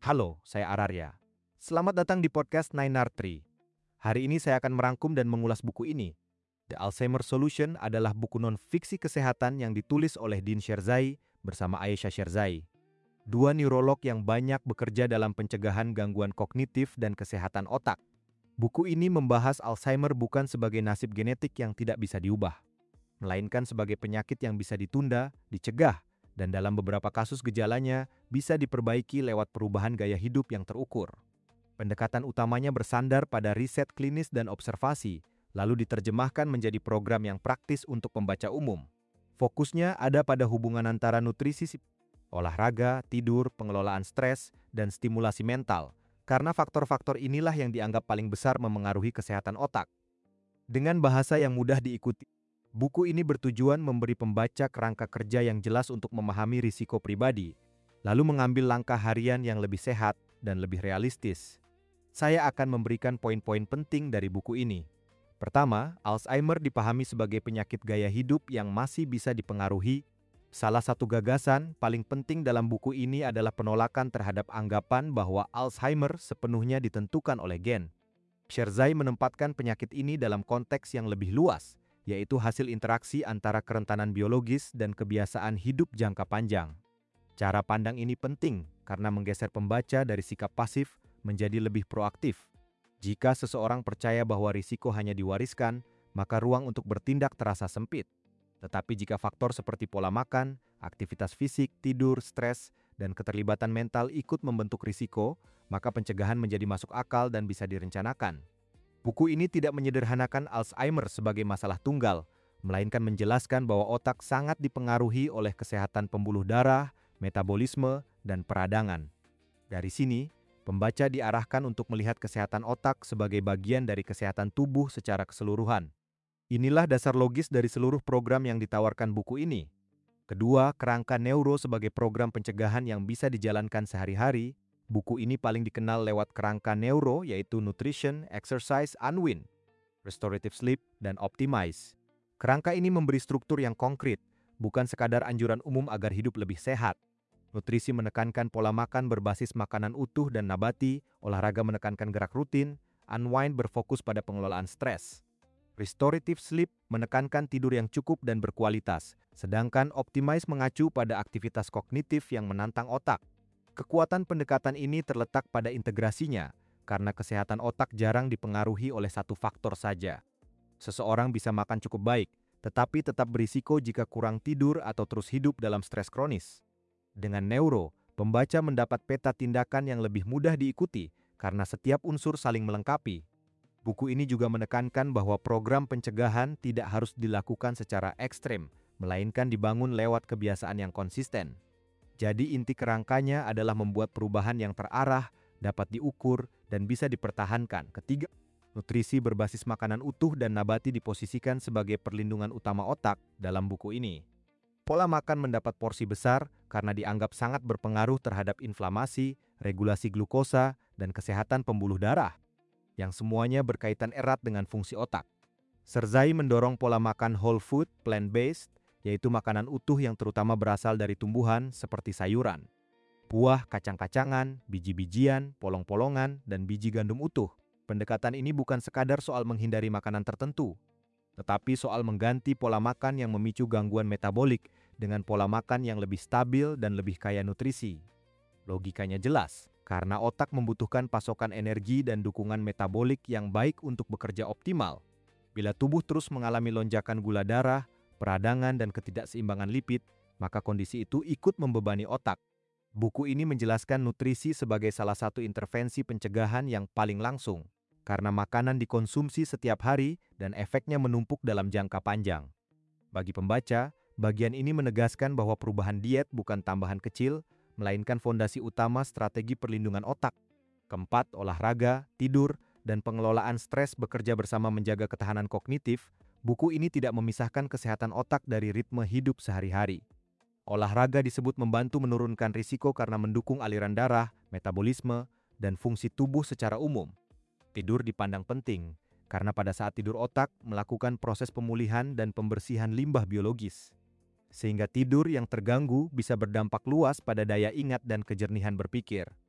Halo, saya Ararya. Selamat datang di podcast Nainar Tree. Hari ini saya akan merangkum dan mengulas buku ini. The Alzheimer Solution adalah buku non-fiksi kesehatan yang ditulis oleh Dean Sherzai bersama Ayesha Sherzai, dua neurolog yang banyak bekerja dalam pencegahan gangguan kognitif dan kesehatan otak. Buku ini membahas Alzheimer bukan sebagai nasib genetik yang tidak bisa diubah, melainkan sebagai penyakit yang bisa ditunda, dicegah, dan dalam beberapa kasus gejalanya bisa diperbaiki lewat perubahan gaya hidup yang terukur. Pendekatan utamanya bersandar pada riset klinis dan observasi, lalu diterjemahkan menjadi program yang praktis untuk pembaca umum. Fokusnya ada pada hubungan antara nutrisi, olahraga, tidur, pengelolaan stres, dan stimulasi mental, karena faktor-faktor inilah yang dianggap paling besar memengaruhi kesehatan otak. Dengan bahasa yang mudah diikuti, buku ini bertujuan memberi pembaca kerangka kerja yang jelas untuk memahami risiko pribadi, lalu mengambil langkah harian yang lebih sehat dan lebih realistis. Saya akan memberikan poin-poin penting dari buku ini. Pertama, Alzheimer dipahami sebagai penyakit gaya hidup yang masih bisa dipengaruhi. Salah satu gagasan paling penting dalam buku ini adalah penolakan terhadap anggapan bahwa Alzheimer sepenuhnya ditentukan oleh gen. Sherzai menempatkan penyakit ini dalam konteks yang lebih luas, yaitu hasil interaksi antara kerentanan biologis dan kebiasaan hidup jangka panjang. Cara pandang ini penting karena menggeser pembaca dari sikap pasif menjadi lebih proaktif. Jika seseorang percaya bahwa risiko hanya diwariskan, maka ruang untuk bertindak terasa sempit. Tetapi jika faktor seperti pola makan, aktivitas fisik, tidur, stres, dan keterlibatan mental ikut membentuk risiko, maka pencegahan menjadi masuk akal dan bisa direncanakan. Buku ini tidak menyederhanakan Alzheimer sebagai masalah tunggal, melainkan menjelaskan bahwa otak sangat dipengaruhi oleh kesehatan pembuluh darah, metabolisme, dan peradangan. Dari sini, pembaca diarahkan untuk melihat kesehatan otak sebagai bagian dari kesehatan tubuh secara keseluruhan. Inilah dasar logis dari seluruh program yang ditawarkan buku ini. Kedua, kerangka neuro sebagai program pencegahan yang bisa dijalankan sehari-hari. Buku ini paling dikenal lewat kerangka neuro yaitu Nutrition, Exercise, Unwind, Restorative Sleep, dan Optimize. Kerangka ini memberi struktur yang konkret, bukan sekadar anjuran umum agar hidup lebih sehat. Nutrisi menekankan pola makan berbasis makanan utuh dan nabati, olahraga menekankan gerak rutin, unwind berfokus pada pengelolaan stres. Restorative sleep menekankan tidur yang cukup dan berkualitas, sedangkan optimize mengacu pada aktivitas kognitif yang menantang otak. Kekuatan pendekatan ini terletak pada integrasinya, karena kesehatan otak jarang dipengaruhi oleh satu faktor saja. Seseorang bisa makan cukup baik, tetapi tetap berisiko jika kurang tidur atau terus hidup dalam stres kronis. Dengan neuro, pembaca mendapat peta tindakan yang lebih mudah diikuti karena setiap unsur saling melengkapi. Buku ini juga menekankan bahwa program pencegahan tidak harus dilakukan secara ekstrem, melainkan dibangun lewat kebiasaan yang konsisten. Jadi inti kerangkanya adalah membuat perubahan yang terarah, dapat diukur, dan bisa dipertahankan. Ketiga, nutrisi berbasis makanan utuh dan nabati diposisikan sebagai perlindungan utama otak dalam buku ini. Pola makan mendapat porsi besar karena dianggap sangat berpengaruh terhadap inflamasi, regulasi glukosa, dan kesehatan pembuluh darah, yang semuanya berkaitan erat dengan fungsi otak. Sherzai mendorong pola makan whole food, plant-based, yaitu makanan utuh yang terutama berasal dari tumbuhan seperti sayuran, buah, kacang-kacangan, biji-bijian, polong-polongan, dan biji gandum utuh. Pendekatan ini bukan sekadar soal menghindari makanan tertentu, tetapi soal mengganti pola makan yang memicu gangguan metabolik dengan pola makan yang lebih stabil dan lebih kaya nutrisi. Logikanya jelas, karena otak membutuhkan pasokan energi dan dukungan metabolik yang baik untuk bekerja optimal. Bila tubuh terus mengalami lonjakan gula darah, peradangan, dan ketidakseimbangan lipid, maka kondisi itu ikut membebani otak. Buku ini menjelaskan nutrisi sebagai salah satu intervensi pencegahan yang paling langsung, karena makanan dikonsumsi setiap hari dan efeknya menumpuk dalam jangka panjang. Bagi pembaca, bagian ini menegaskan bahwa perubahan diet bukan tambahan kecil, melainkan fondasi utama strategi perlindungan otak. Keempat, olahraga, tidur, dan pengelolaan stres bekerja bersama menjaga ketahanan kognitif. Buku ini tidak memisahkan kesehatan otak dari ritme hidup sehari-hari. Olahraga disebut membantu menurunkan risiko karena mendukung aliran darah, metabolisme, dan fungsi tubuh secara umum. Tidur dipandang penting, karena pada saat tidur otak melakukan proses pemulihan dan pembersihan limbah biologis. Sehingga tidur yang terganggu bisa berdampak luas pada daya ingat dan kejernihan berpikir.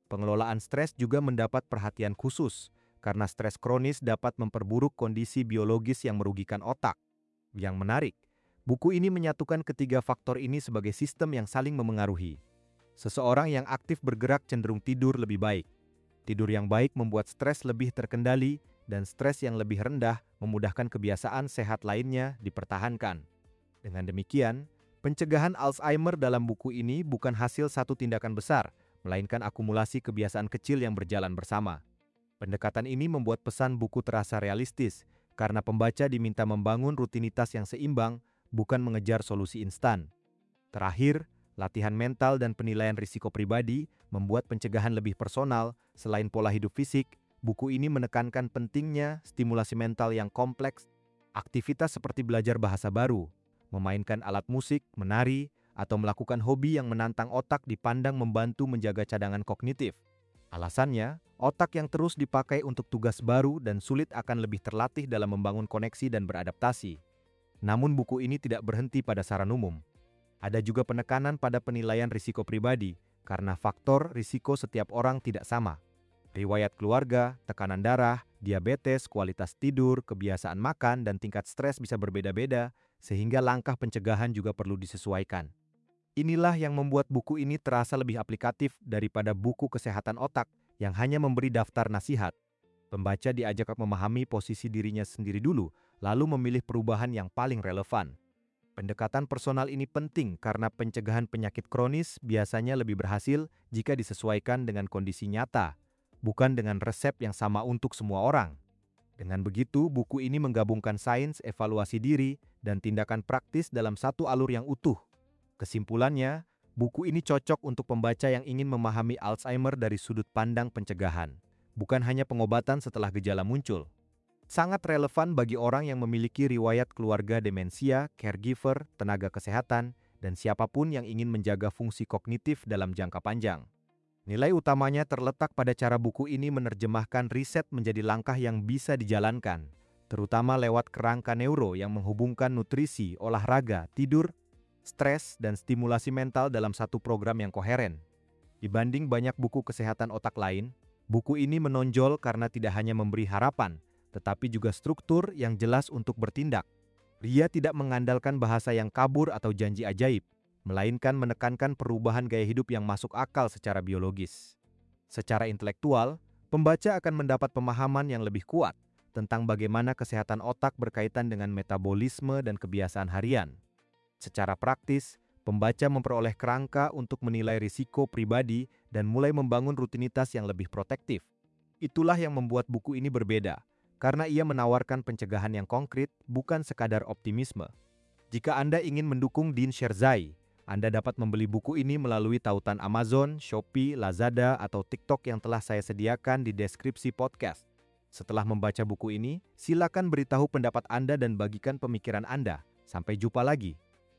Pengelolaan stres juga mendapat perhatian khusus, karena stres kronis dapat memperburuk kondisi biologis yang merugikan otak. Yang menarik, buku ini menyatukan ketiga faktor ini sebagai sistem yang saling memengaruhi. Seseorang yang aktif bergerak cenderung tidur lebih baik. Tidur yang baik membuat stres lebih terkendali, dan stres yang lebih rendah memudahkan kebiasaan sehat lainnya dipertahankan. Dengan demikian, pencegahan Alzheimer dalam buku ini bukan hasil satu tindakan besar, melainkan akumulasi kebiasaan kecil yang berjalan bersama. Pendekatan ini membuat pesan buku terasa realistis, karena pembaca diminta membangun rutinitas yang seimbang, bukan mengejar solusi instan. Terakhir, latihan mental dan penilaian risiko pribadi membuat pencegahan lebih personal. Selain pola hidup fisik, buku ini menekankan pentingnya stimulasi mental yang kompleks. Aktivitas seperti belajar bahasa baru, memainkan alat musik, menari, atau melakukan hobi yang menantang otak dipandang membantu menjaga cadangan kognitif. Alasannya, otak yang terus dipakai untuk tugas baru dan sulit akan lebih terlatih dalam membangun koneksi dan beradaptasi. Namun buku ini tidak berhenti pada saran umum. Ada juga penekanan pada penilaian risiko pribadi, karena faktor risiko setiap orang tidak sama. Riwayat keluarga, tekanan darah, diabetes, kualitas tidur, kebiasaan makan, dan tingkat stres bisa berbeda-beda, sehingga langkah pencegahan juga perlu disesuaikan. Inilah yang membuat buku ini terasa lebih aplikatif daripada buku kesehatan otak yang hanya memberi daftar nasihat. Pembaca diajak memahami posisi dirinya sendiri dulu, lalu memilih perubahan yang paling relevan. Pendekatan personal ini penting karena pencegahan penyakit kronis biasanya lebih berhasil jika disesuaikan dengan kondisi nyata, bukan dengan resep yang sama untuk semua orang. Dengan begitu, buku ini menggabungkan sains, evaluasi diri, dan tindakan praktis dalam satu alur yang utuh. Kesimpulannya, buku ini cocok untuk pembaca yang ingin memahami Alzheimer dari sudut pandang pencegahan, bukan hanya pengobatan setelah gejala muncul. Sangat relevan bagi orang yang memiliki riwayat keluarga demensia, caregiver, tenaga kesehatan, dan siapapun yang ingin menjaga fungsi kognitif dalam jangka panjang. Nilai utamanya terletak pada cara buku ini menerjemahkan riset menjadi langkah yang bisa dijalankan, terutama lewat kerangka neuro yang menghubungkan nutrisi, olahraga, tidur, stres, dan stimulasi mental dalam satu program yang koheren. Dibanding banyak buku kesehatan otak lain, buku ini menonjol karena tidak hanya memberi harapan, tetapi juga struktur yang jelas untuk bertindak. Dia tidak mengandalkan bahasa yang kabur atau janji ajaib, melainkan menekankan perubahan gaya hidup yang masuk akal secara biologis. Secara intelektual, pembaca akan mendapat pemahaman yang lebih kuat tentang bagaimana kesehatan otak berkaitan dengan metabolisme dan kebiasaan harian. Secara praktis, pembaca memperoleh kerangka untuk menilai risiko pribadi dan mulai membangun rutinitas yang lebih protektif. Itulah yang membuat buku ini berbeda, karena ia menawarkan pencegahan yang konkret, bukan sekadar optimisme. Jika Anda ingin mendukung Dean Sherzai, Anda dapat membeli buku ini melalui tautan Amazon, Shopee, Lazada, atau TikTok yang telah saya sediakan di deskripsi podcast. Setelah membaca buku ini, silakan beritahu pendapat Anda dan bagikan pemikiran Anda. Sampai jumpa lagi.